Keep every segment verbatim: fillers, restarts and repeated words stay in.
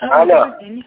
Алло. Добрый день.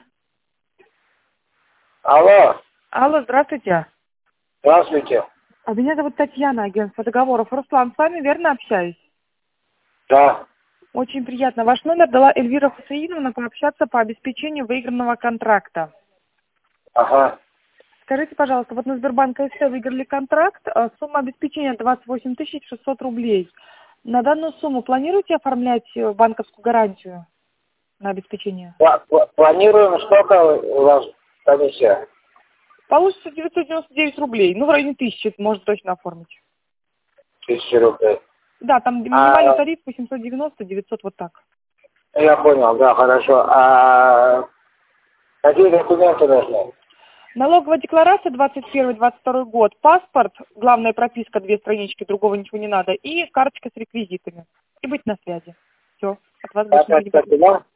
Алло. Алло, здравствуйте. Здравствуйте. А меня зовут Татьяна, агентство договоров. Руслан, с вами верно общаюсь? Да. Очень приятно. Ваш номер дала Эльвира Хусаиновна пообщаться по обеспечению выигранного контракта. Ага. Скажите, пожалуйста, вот на Сбербанк АСТ выиграли контракт, а сумма обеспечения двадцать восемь тысяч шестьсот рублей. На данную сумму планируете оформлять э, банковскую гарантию на обеспечение? Пла- пла- Планируем, сколько у вас комиссия? Получится девятьсот девяносто девять рублей. Ну, в районе тысячи можно точно оформить. Тысяча рублей. Да, там минимальный А, тариф восемьсот девяносто, девятьсот, вот так. я понял, да, хорошо. А какие документы нужны? Налоговая декларация двадцать первый двадцать второй год, паспорт, главная прописка, две странички, другого ничего не надо, и карточка с реквизитами. И быть на связи. Все, от вас больше ничего не Карточка потребуется. сюда?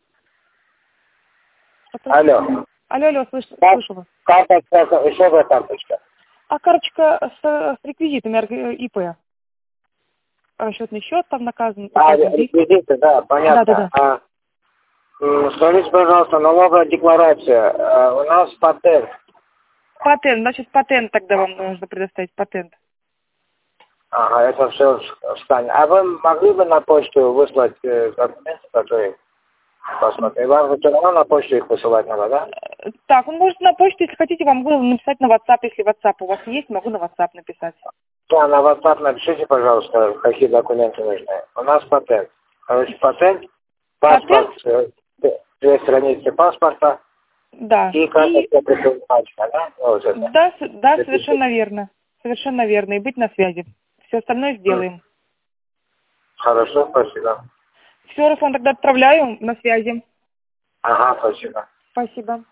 Алло. Алло, алло, слышу, Кар- слышу вас. Карточка, еще одна карточка. А карточка с, с реквизитами эр- ИП. Расчетный счет там наказан, А, указан ВИК. реквизиты, да, понятно. Да, да, да. А, м, скажите, пожалуйста, налоговая декларация. А, у нас патент. Патент, значит, патент тогда вам нужно предоставить, патент. Ага, это все встанет. А вы могли бы на почту выслать э, документы, которые посмотрим? Вам же все равно на почту их посылать надо, да? Э, Так, он может на почту, если хотите, вам могу написать на WhatsApp, если WhatsApp у вас есть, могу на WhatsApp написать. Да, на WhatsApp напишите, пожалуйста, какие документы нужны. У нас патент. Короче, патент, Патент? паспорт, э, две две страницы паспорта Да. и И карточка предпринимателя, да? Вот это. да, с- да, Это всё. совершенно верно. Совершенно верно. И быть на связи. Все остальное М. сделаем. Хорошо, спасибо. Все, Руслан, тогда отправляю на связи. Ага, спасибо. Спасибо.